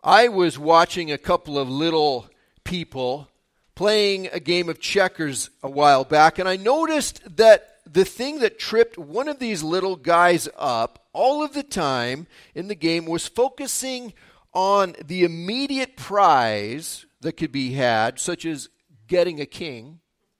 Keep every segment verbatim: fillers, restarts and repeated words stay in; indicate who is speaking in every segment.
Speaker 1: I was watching a couple of little people playing a game of checkers a while back, and I noticed that the thing that tripped one of these little guys up all of the time in the game was focusing on the immediate prize that could be had, such as getting a king,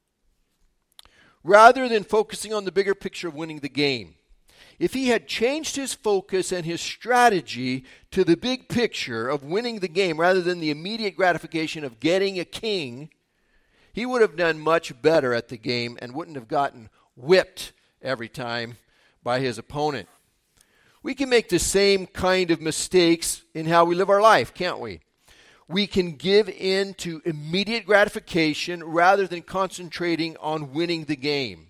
Speaker 1: rather than focusing on the bigger picture of winning the game. If he had changed his focus and his strategy to the big picture of winning the game rather than the immediate gratification of getting a king, he would have done much better at the game and wouldn't have gotten whipped every time by his opponent. We can make the same kind of mistakes in how we live our life, can't we? We can give in to immediate gratification rather than concentrating on winning the game.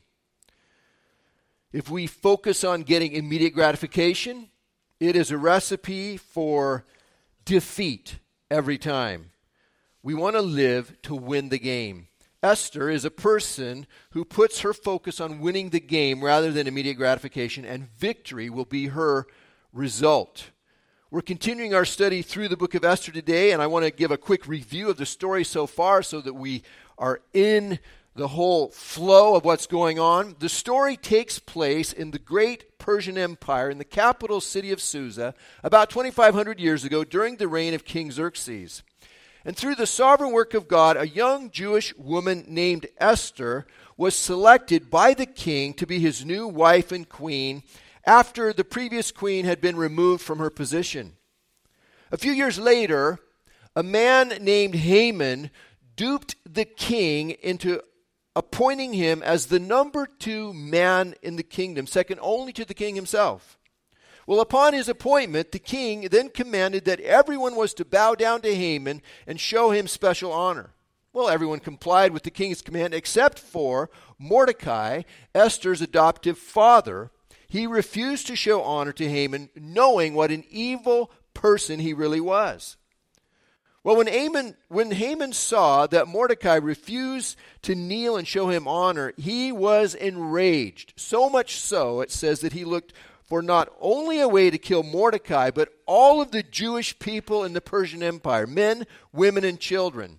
Speaker 1: If we focus on getting immediate gratification, it is a recipe for defeat every time. We want to live to win the game. Esther is a person who puts her focus on winning the game rather than immediate gratification, and victory will be her result. We're continuing our study through the book of Esther today, and I want to give a quick review of the story so far so that we are in the whole flow of what's going on. The story takes place in the great Persian Empire in the capital city of Susa about twenty-five hundred years ago during the reign of King Xerxes. And through the sovereign work of God, a young Jewish woman named Esther was selected by the king to be his new wife and queen after the previous queen had been removed from her position. A few years later, a man named Haman duped the king into appointing him as the number two man in the kingdom, second only to the king himself. Well, upon his appointment, the king then commanded that everyone was to bow down to Haman and show him special honor. Well, everyone complied with the king's command except for Mordecai, Esther's adoptive father. He refused to show honor to Haman, knowing what an evil person he really was. Well, when Haman, when Haman saw that Mordecai refused to kneel and show him honor, he was enraged. So much so, it says that he looked for not only a way to kill Mordecai, but all of the Jewish people in the Persian Empire, men, women, and children.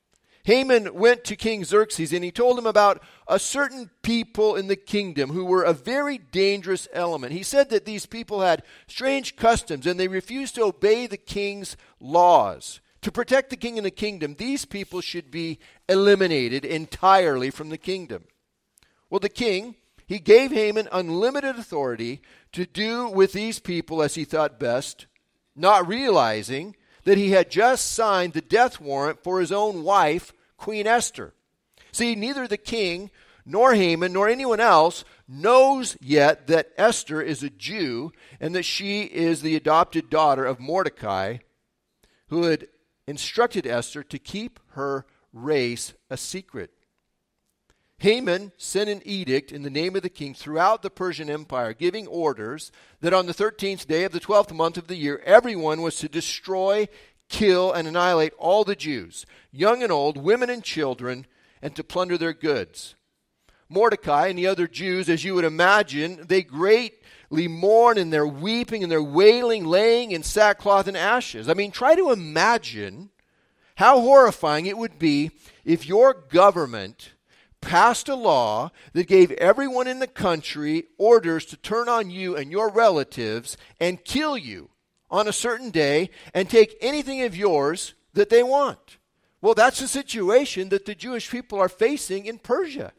Speaker 1: Haman went to King Xerxes and he told him about a certain people in the kingdom who were a very dangerous element. He said that these people had strange customs and they refused to obey the king's laws. To protect the king and the kingdom, these people should be eliminated entirely from the kingdom. Well, the king, he gave Haman unlimited authority to do with these people as he thought best, not realizing that he had just signed the death warrant for his own wife, Queen Esther. See, neither the king nor Haman nor anyone else knows yet that Esther is a Jew and that she is the adopted daughter of Mordecai, who had instructed Esther to keep her race a secret. Haman sent an edict in the name of the king throughout the Persian Empire, giving orders that on the thirteenth day of the twelfth month of the year, everyone was to destroy, kill, and annihilate all the Jews, young and old, women and children, and to plunder their goods. Mordecai and the other Jews, as you would imagine, they greatly mourn and they're weeping and they're wailing, laying in sackcloth and ashes. I mean, try to imagine how horrifying it would be if your government passed a law that gave everyone in the country orders to turn on you and your relatives and kill you on a certain day and take anything of yours that they want. Well, that's the situation that the Jewish people are facing in Persia.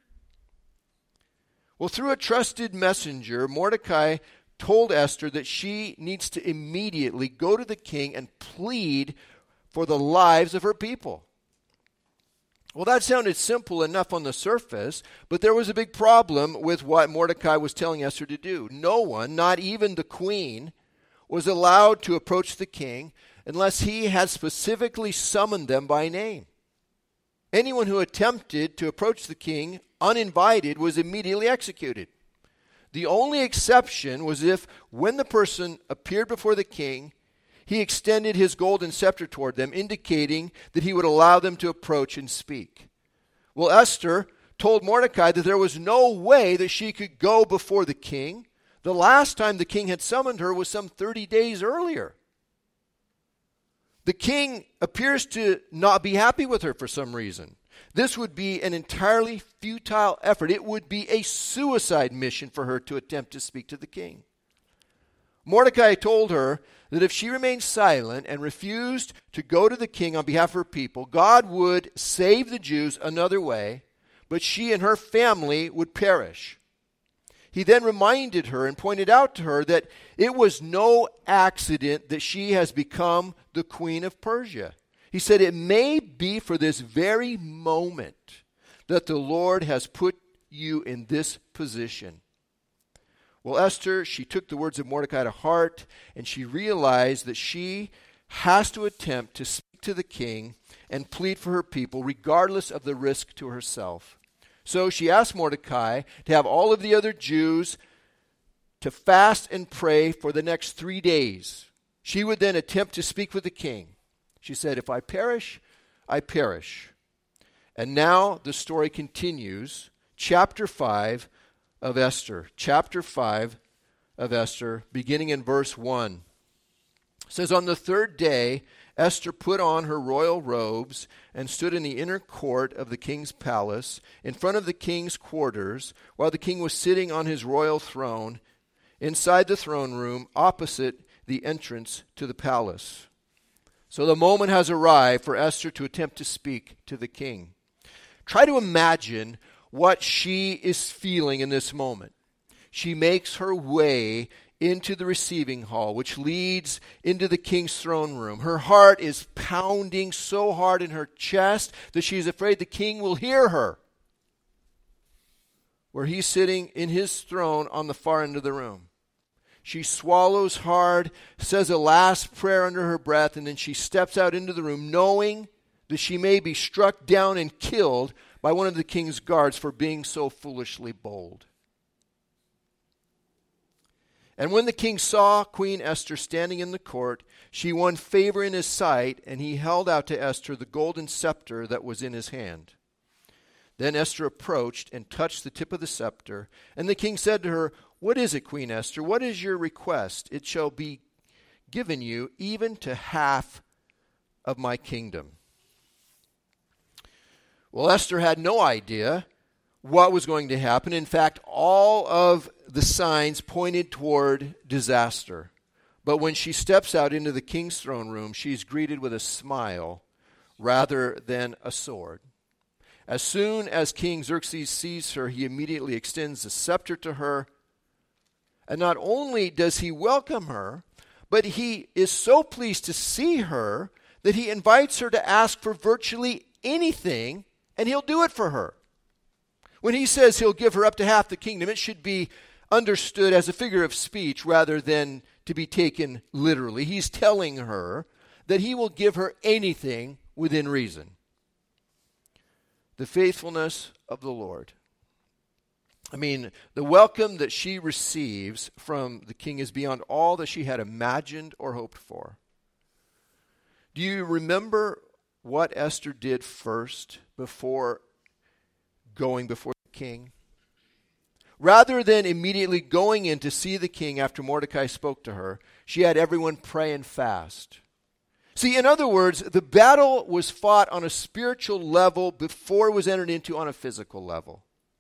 Speaker 1: Well, through a trusted messenger, Mordecai told Esther that she needs to immediately go to the king and plead for the lives of her people. Well, that sounded simple enough on the surface, but there was a big problem with what Mordecai was telling Esther to do. No one, not even the queen, was allowed to approach the king unless he had specifically summoned them by name. Anyone who attempted to approach the king uninvited was immediately executed. The only exception was if, when the person appeared before the king, he extended his golden scepter toward them, indicating that he would allow them to approach and speak. Well, Esther told Mordecai that there was no way that she could go before the king. The last time the king had summoned her was some thirty days earlier. The king appears to not be happy with her for some reason. This would be an entirely futile effort. It would be a suicide mission for her to attempt to speak to the king. Mordecai told her that if she remained silent and refused to go to the king on behalf of her people, God would save the Jews another way, but she and her family would perish. He then reminded her and pointed out to her that it was no accident that she has become the queen of Persia. He said, it may be for this very moment that the Lord has put you in this position. Well, Esther, she took the words of Mordecai to heart, and she realized that she has to attempt to speak to the king and plead for her people, regardless of the risk to herself. So she asked Mordecai to have all of the other Jews to fast and pray for the next three days. She would then attempt to speak with the king. She said, if I perish, I perish. And now the story continues. Chapter five of Esther. Chapter five of Esther, beginning in verse one. It says, on the third day, Esther put on her royal robes and stood in the inner court of the king's palace, in front of the king's quarters, while the king was sitting on his royal throne, inside the throne room, opposite the entrance to the palace. So the moment has arrived for Esther to attempt to speak to the king. Try to imagine what she is feeling in this moment. She makes her way into the receiving hall, which leads into the king's throne room. Her heart is pounding so hard in her chest that she is afraid the king will hear her, where he's sitting in his throne on the far end of the room. She swallows hard, says a last prayer under her breath, and then she steps out into the room, knowing that she may be struck down and killed by one of the king's guards for being so foolishly bold. And when the king saw Queen Esther standing in the court, she won favor in his sight, and he held out to Esther the golden scepter that was in his hand. Then Esther approached and touched the tip of the scepter, and the king said to her, what is it, Queen Esther? What is your request? It shall be given you even to half of my kingdom. Well, Esther had no idea what was going to happen. In fact, all of the signs pointed toward disaster. But when she steps out into the king's throne room, she's greeted with a smile rather than a sword. As soon as King Xerxes sees her, he immediately extends the scepter to her. And not only does he welcome her, but he is so pleased to see her that he invites her to ask for virtually anything, and he'll do it for her. When he says he'll give her up to half the kingdom, it should be understood as a figure of speech rather than to be taken literally. He's telling her that he will give her anything within reason. The faithfulness of the Lord. I mean, the welcome that she receives from the king is beyond all that she had imagined or hoped for. Do you remember what Esther did first before going before the king? Rather than immediately going in to see the king after Mordecai spoke to her, she had everyone pray and fast. See, in other words, the battle was fought on a spiritual level before it was entered into on a physical level.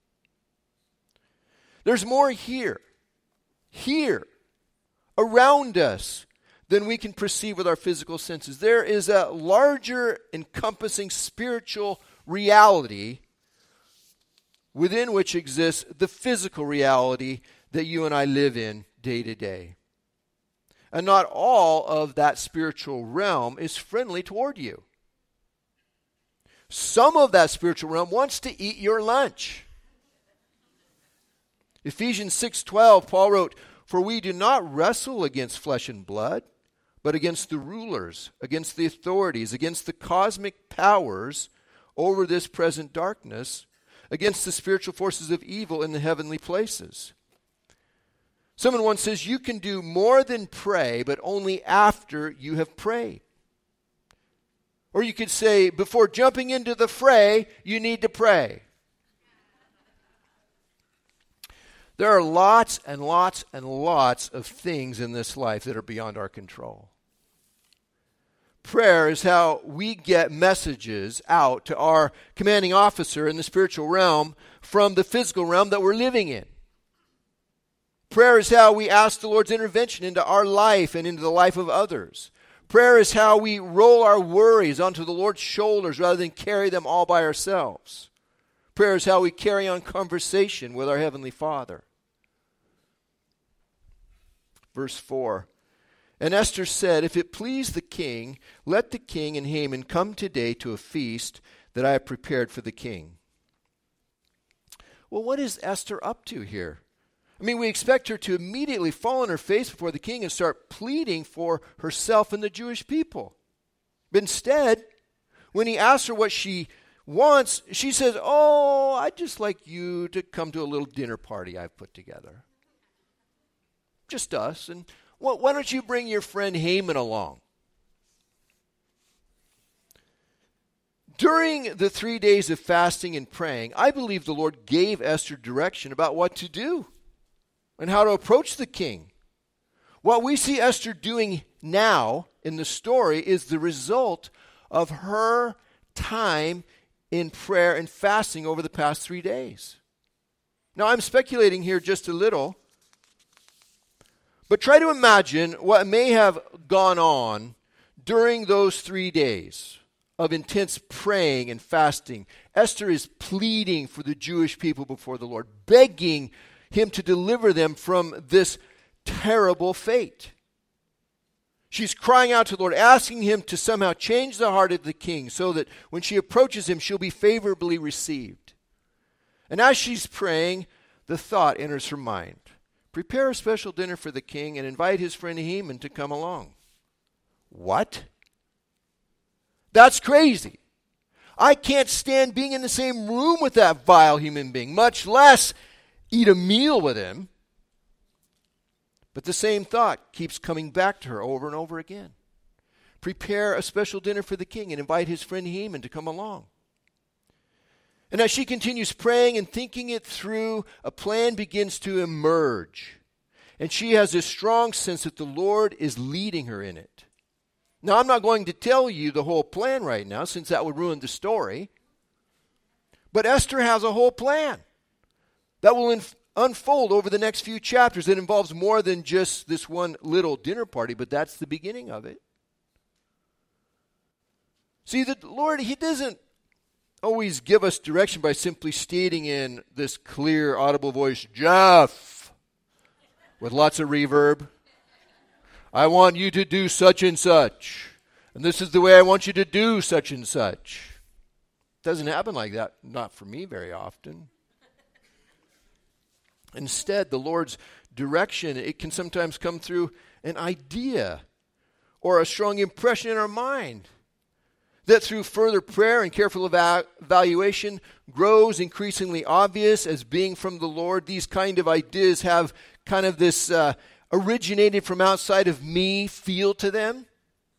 Speaker 1: There's more here, here, around us than we can perceive with our physical senses. There is a larger encompassing spiritual reality within which exists the physical reality that you and I live in day to day. And not all of that spiritual realm is friendly toward you. Some of that spiritual realm wants to eat your lunch. Ephesians six twelve, Paul wrote, for we do not wrestle against flesh and blood, but against the rulers, against the authorities, against the cosmic powers over this present darkness, against the spiritual forces of evil in the heavenly places. Someone once says, you can do more than pray, but only after you have prayed. Or you could say, before jumping into the fray, you need to pray. There are lots and lots and lots of things in this life that are beyond our control. prayer is how we get messages out to our commanding officer in the spiritual realm from the physical realm that we're living in. Prayer is how we ask the Lord's intervention into our life and into the life of others. Prayer is how we roll our worries onto the Lord's shoulders rather than carry them all by ourselves. Prayer is how we carry on conversation with our Heavenly Father. Verse four. And Esther said, if it please the king, let the king and Haman come today to a feast that I have prepared for the king. Well, what is Esther up to here? I mean, we expect her to immediately fall on her face before the king and start pleading for herself and the Jewish people. But instead, when he asks her what she wants, she says, oh, I'd just like you to come to a little dinner party I've put together. Just us, and why don't you bring your friend Haman along? During the three days of fasting and praying, I believe the Lord gave Esther direction about what to do and how to approach the king. What we see Esther doing now in the story is the result of her time in prayer and fasting over the past three days. Now, I'm speculating here just a little, but try to imagine what may have gone on during those three days of intense praying and fasting. Esther is pleading for the Jewish people before the Lord, begging him to deliver them from this terrible fate. She's crying out to the Lord, asking him to somehow change the heart of the king so that when she approaches him, she'll be favorably received. And as she's praying, the thought enters her mind. Prepare a special dinner for the king and invite his friend Haman to come along. What? That's crazy. I can't stand being in the same room with that vile human being, much less eat a meal with him. But the same thought keeps coming back to her over and over again. Prepare a special dinner for the king and invite his friend Haman to come along. And as she continues praying and thinking it through, a plan begins to emerge. And she has this strong sense that the Lord is leading her in it. Now, I'm not going to tell you the whole plan right now, since that would ruin the story. But Esther has a whole plan that will inf- unfold over the next few chapters. It involves more than just this one little dinner party, but that's the beginning of it. See, the Lord, He doesn't always give us direction by simply stating in this clear, audible voice, Jeff, with lots of reverb, I want you to do such and such. And this is the way I want you to do such and such. It doesn't happen like that, not for me very often. Instead, the Lord's direction, it can sometimes come through an idea or a strong impression in our mind that through further prayer and careful eva- evaluation grows increasingly obvious as being from the Lord. These kind of ideas have kind of this uh, originated from outside of me feel to them.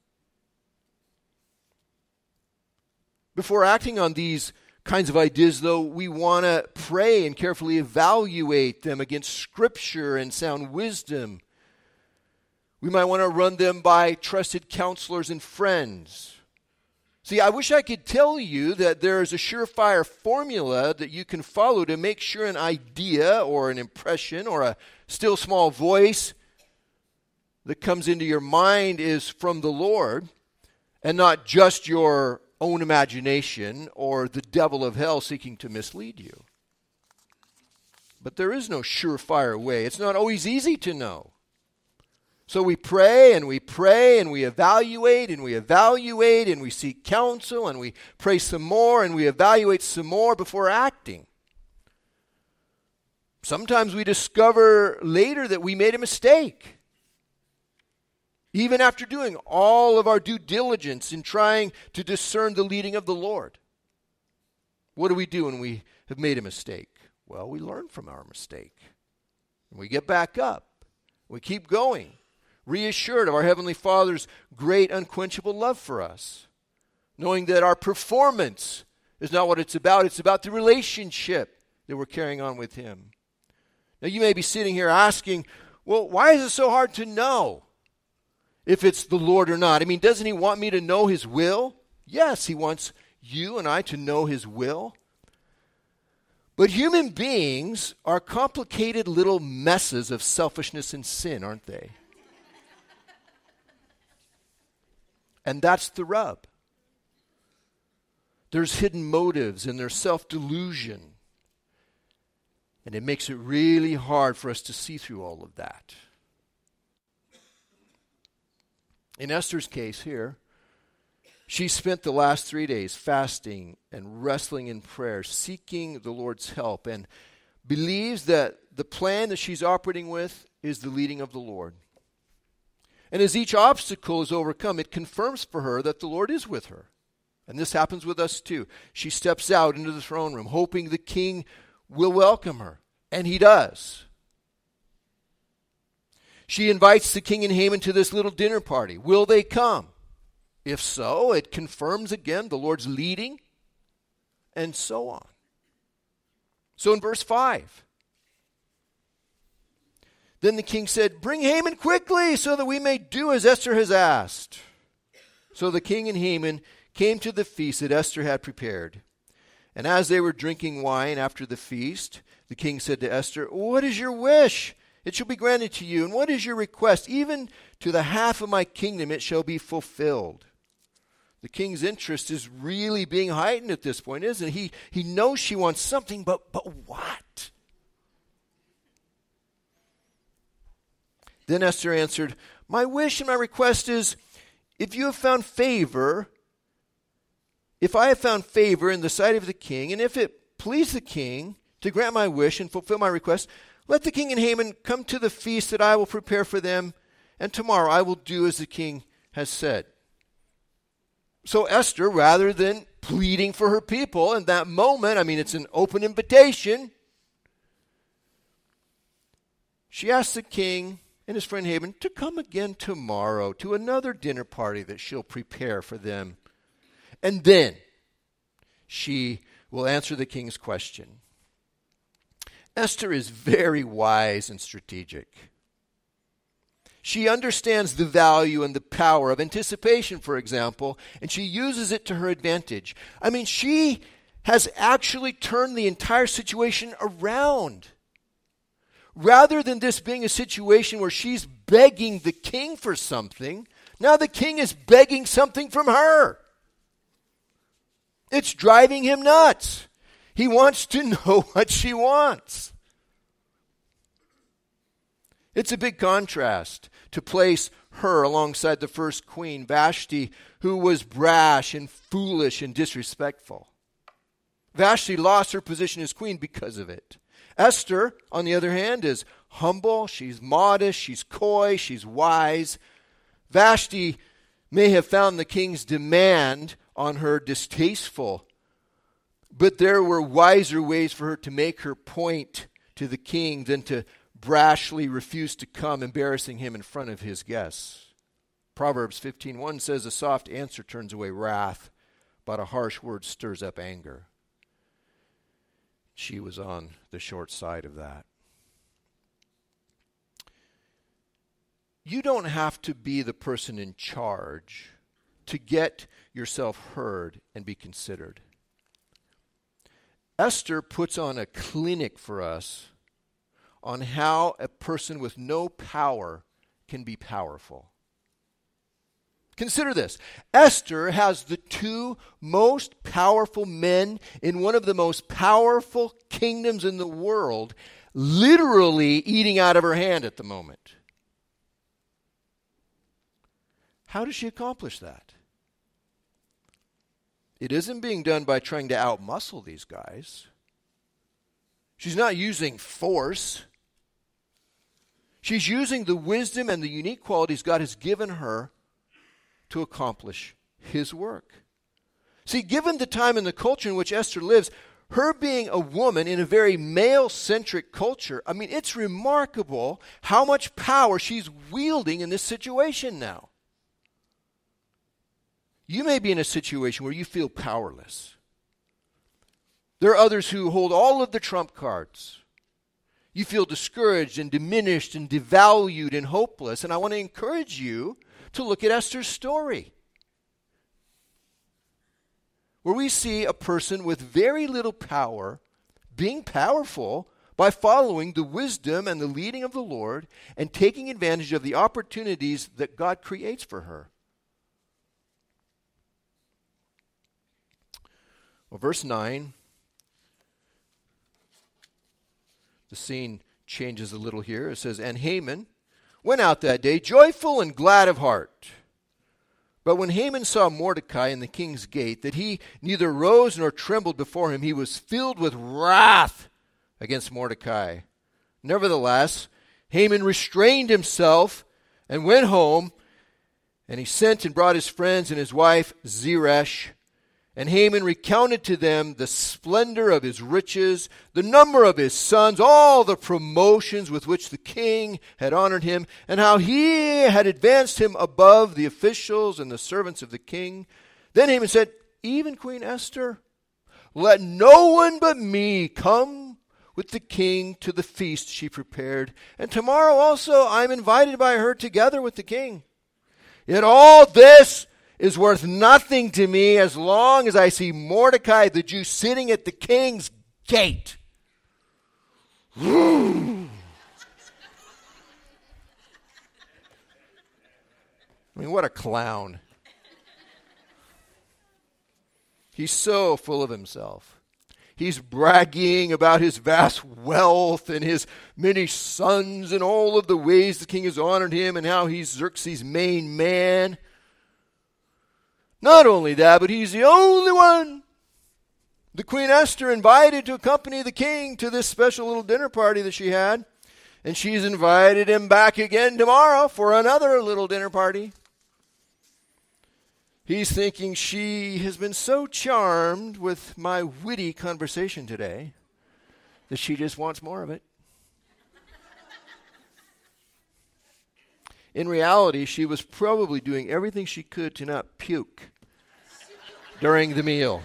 Speaker 1: Before acting on these kinds of ideas, though, we want to pray and carefully evaluate them against Scripture and sound wisdom. We might want to run them by trusted counselors and friends. See, I wish I could tell you that there is a surefire formula that you can follow to make sure an idea or an impression or a still small voice that comes into your mind is from the Lord and not just your own imagination or the devil of hell seeking to mislead you. But there is no surefire way. It's not always easy to know. So we pray and we pray and we evaluate and we evaluate and we seek counsel and we pray some more and we evaluate some more before acting. Sometimes we discover later that we made a mistake. Even after doing all of our due diligence in trying to discern the leading of the Lord. What do we do when we have made a mistake? Well, we learn from our mistake. And we get back up. We keep going. Reassured of our Heavenly Father's great unquenchable love for us. Knowing that our performance is not what it's about. It's about the relationship that we're carrying on with Him. Now you may be sitting here asking, well, why is it so hard to know if it's the Lord or not. I mean, doesn't he want me to know his will? Yes, he wants you and I to know his will. But human beings are complicated little messes of selfishness and sin, aren't they? And that's the rub. There's hidden motives and there's self-delusion. And it makes it really hard for us to see through all of that. In Esther's case here, she spent the last three days fasting and wrestling in prayer, seeking the Lord's help, and believes that the plan that she's operating with is the leading of the Lord. And as each obstacle is overcome, it confirms for her that the Lord is with her. And this happens with us too. She steps out into the throne room, hoping the king will welcome her. And he does. She invites the king and Haman to this little dinner party. Will they come? If so, it confirms again the Lord's leading, and so on. So in verse five, then the king said, "Bring Haman quickly so that we may do as Esther has asked." So the king and Haman came to the feast that Esther had prepared. And as they were drinking wine after the feast, the king said to Esther, "What is your wish? It shall be granted to you. And what is your request? Even to the half of my kingdom it shall be fulfilled." The king's interest is really being heightened at this point, isn't it? He, he knows she wants something, but, but what? Then Esther answered, "My wish and my request is, if you have found favor, if I have found favor in the sight of the king, and if it please the king to grant my wish and fulfill my request, let the king and Haman come to the feast that I will prepare for them, and tomorrow I will do as the king has said." So Esther, rather than pleading for her people in that moment, I mean, it's an open invitation, she asked the king and his friend Haman to come again tomorrow to another dinner party that she'll prepare for them. And then she will answer the king's question. Esther is very wise and strategic. She understands the value and the power of anticipation, for example, and she uses it to her advantage. I mean, she has actually turned the entire situation around. Rather than this being a situation where she's begging the king for something, now the king is begging something from her. It's driving him nuts. He wants to know what she wants. It's a big contrast to place her alongside the first queen, Vashti, who was brash and foolish and disrespectful. Vashti lost her position as queen because of it. Esther, on the other hand, is humble, she's modest, she's coy, she's wise. Vashti may have found the king's demand on her distasteful, but there were wiser ways for her to make her point to the king than to brashly refuse to come, embarrassing him in front of his guests. Proverbs fifteen one says, "A soft answer turns away wrath, but a harsh word stirs up anger." She was on the short side of that. You don't have to be the person in charge to get yourself heard and be considered. Esther puts on a clinic for us on how a person with no power can be powerful. Consider this. Esther has the two most powerful men in one of the most powerful kingdoms in the world literally eating out of her hand at the moment. How does she accomplish that? It isn't being done by trying to outmuscle these guys. She's not using force. She's using the wisdom and the unique qualities God has given her to accomplish his work. See, given the time and the culture in which Esther lives, her being a woman in a very male-centric culture, I mean, it's remarkable how much power she's wielding in this situation now. You may be in a situation where you feel powerless. There are others who hold all of the trump cards. You feel discouraged and diminished and devalued and hopeless. And I want to encourage you to look at Esther's story, where we see a person with very little power being powerful by following the wisdom and the leading of the Lord and taking advantage of the opportunities that God creates for her. Well, verse nine, the scene changes a little here. It says, "And Haman went out that day joyful and glad of heart. But when Haman saw Mordecai in the king's gate, that he neither rose nor trembled before him, he was filled with wrath against Mordecai. Nevertheless, Haman restrained himself and went home, and he sent and brought his friends and his wife Zeresh. And Haman recounted to them the splendor of his riches, the number of his sons, all the promotions with which the king had honored him, and how he had advanced him above the officials and the servants of the king. Then Haman said, 'Even Queen Esther, let no one but me come with the king to the feast she prepared. And tomorrow also I am invited by her together with the king. Yet all this is worth nothing to me as long as I see Mordecai the Jew sitting at the king's gate.'" I mean, what a clown. He's so full of himself. He's bragging about his vast wealth and his many sons and all of the ways the king has honored him and how he's Xerxes' main man. Not only that, but he's the only one the Queen Esther invited to accompany the king to this special little dinner party that she had. And she's invited him back again tomorrow for another little dinner party. He's thinking, she has been so charmed with my witty conversation today that she just wants more of it. In reality, she was probably doing everything she could to not puke during the meal.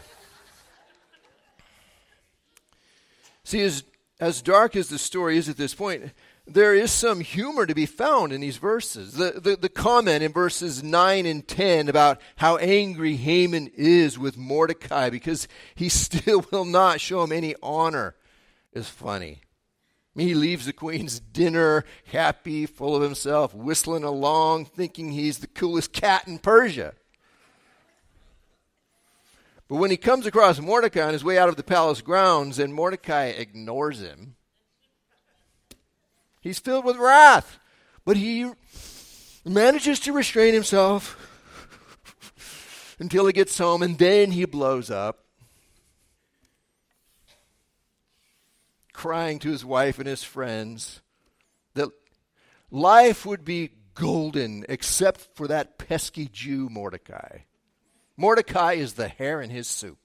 Speaker 1: See, as, as dark as the story is at this point, there is some humor to be found in these verses. The, the, the comment in verses nine and ten about how angry Haman is with Mordecai because he still will not show him any honor is funny. He leaves the queen's dinner happy, full of himself, whistling along, thinking he's the coolest cat in Persia. But when he comes across Mordecai on his way out of the palace grounds and Mordecai ignores him, he's filled with wrath. But he manages to restrain himself until he gets home, and then he blows up, crying to his wife and his friends that life would be golden except for that pesky Jew Mordecai. Mordecai is the hair in his soup.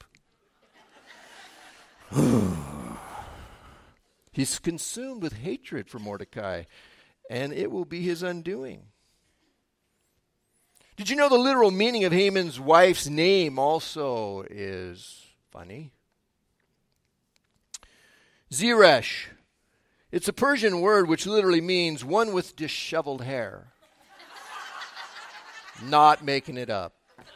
Speaker 1: He's consumed with hatred for Mordecai, and it will be his undoing. Did you know the literal meaning of Haman's wife's name also is funny? Zeresh. It's a Persian word which literally means one with disheveled hair. Not making it up.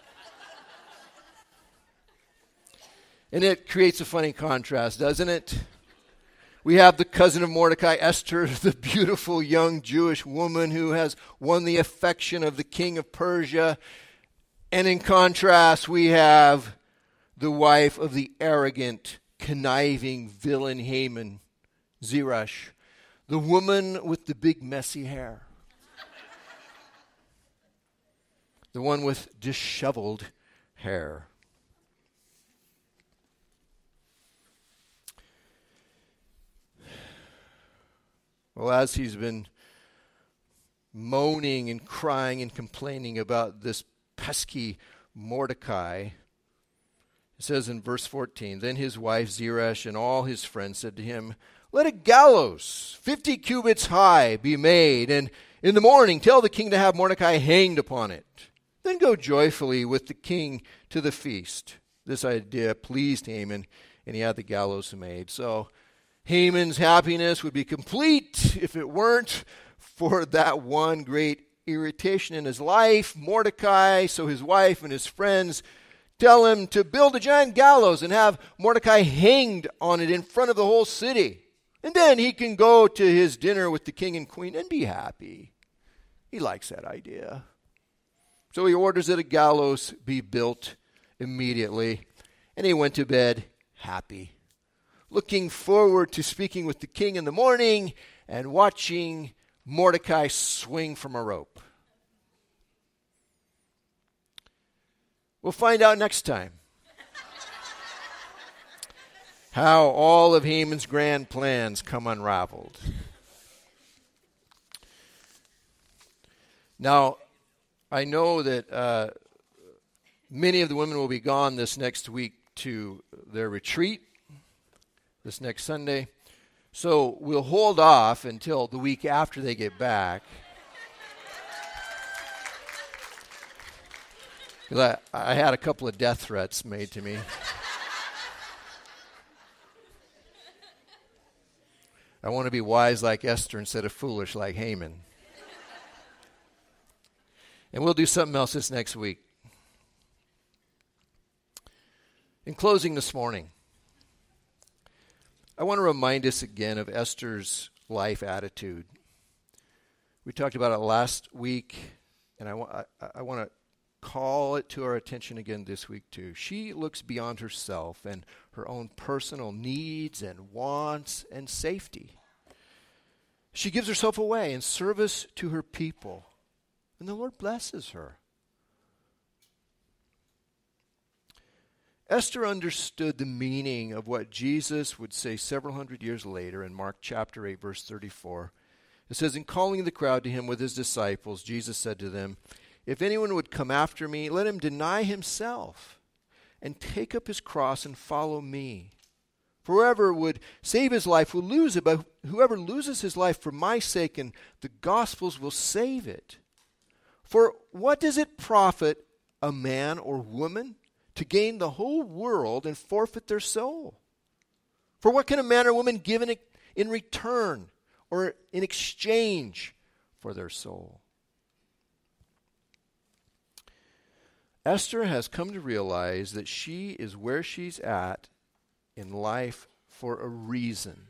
Speaker 1: And it creates a funny contrast, doesn't it? We have the cousin of Mordecai, Esther, the beautiful young Jewish woman who has won the affection of the king of Persia. And in contrast, we have the wife of the arrogant, conniving villain Haman, Zeresh, the woman with the big messy hair. The one with disheveled hair. Well, as he's been moaning and crying and complaining about this pesky Mordecai, it says in verse fourteen, then his wife Zeresh and all his friends said to him, let a gallows fifty cubits high be made, and in the morning tell the king to have Mordecai hanged upon it. Then go joyfully with the king to the feast. This idea pleased Haman, and he had the gallows made. So Haman's happiness would be complete if it weren't for that one great irritation in his life. Mordecai, so his wife and his friends tell him to build a giant gallows and have Mordecai hanged on it in front of the whole city. And then he can go to his dinner with the king and queen and be happy. He likes that idea. So he orders that a gallows be built immediately. And he went to bed happy, looking forward to speaking with the king in the morning and watching Mordecai swing from a rope. We'll find out next time how all of Haman's grand plans come unraveled. Now, I know that uh, many of the women will be gone this next week to their retreat, this next Sunday. So we'll hold off until the week after they get back. I, I had a couple of death threats made to me. I want to be wise like Esther instead of foolish like Haman. And we'll do something else this next week. In closing this morning, I want to remind us again of Esther's life attitude. We talked about it last week, and I, wa- I, I want to call it to our attention again this week too. She looks beyond herself and her own personal needs and wants and safety. She gives herself away in service to her people, and the Lord blesses her. Esther understood the meaning of what Jesus would say several hundred years later in Mark chapter eight, verse thirty-four. It says, in calling the crowd to him with his disciples, Jesus said to them, if anyone would come after me, let him deny himself and take up his cross and follow me. For whoever would save his life will lose it, but whoever loses his life for my sake and the gospel's will save it. For what does it profit a man or woman to gain the whole world and forfeit their soul? For what can a man or woman give in, in return or in exchange for their soul? Esther has come to realize that she is where she's at in life for a reason.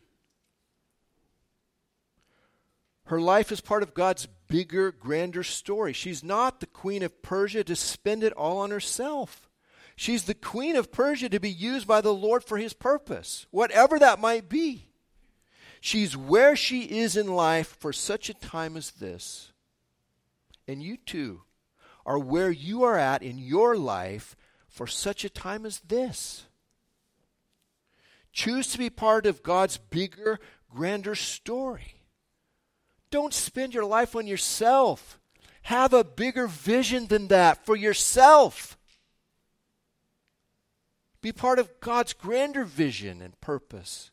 Speaker 1: Her life is part of God's bigger, grander story. She's not the queen of Persia to spend it all on herself. She's the queen of Persia to be used by the Lord for his purpose, whatever that might be. She's where she is in life for such a time as this. And you too are where you are at in your life for such a time as this. Choose to be part of God's bigger, grander story. Don't spend your life on yourself. Have a bigger vision than that for yourself. Be part of God's grander vision and purpose.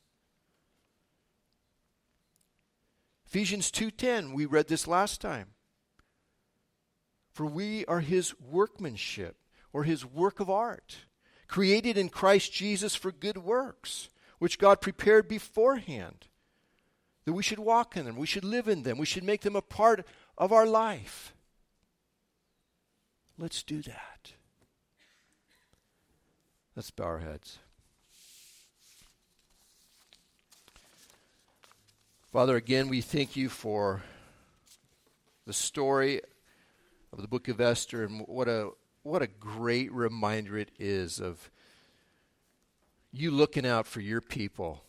Speaker 1: Ephesians two ten, we read this last time. For we are his workmanship, or his work of art, created in Christ Jesus for good works, which God prepared beforehand, that we should walk in them, we should live in them, we should make them a part of our life. Let's do that. Let's bow our heads. Father, again, we thank you for the story of the book of Esther, and what a what a great reminder it is of you looking out for your people.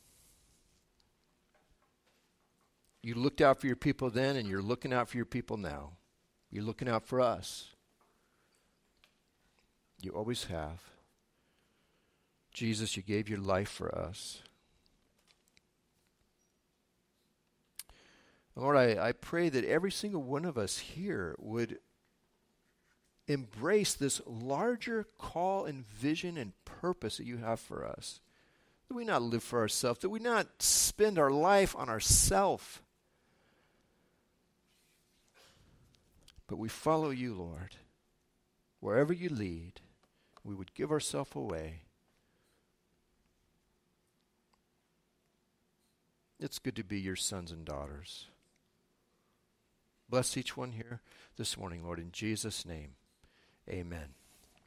Speaker 1: You looked out for your people then, and you're looking out for your people now. You're looking out for us. You always have. Jesus, you gave your life for us. Lord, I, I pray that every single one of us here would embrace this larger call and vision and purpose that you have for us. That we not live for ourselves, that we not spend our life on ourselves, but we follow you, Lord. Wherever you lead, we would give ourselves away. It's good to be your sons and daughters. Bless each one here this morning, Lord, in Jesus' name. Amen.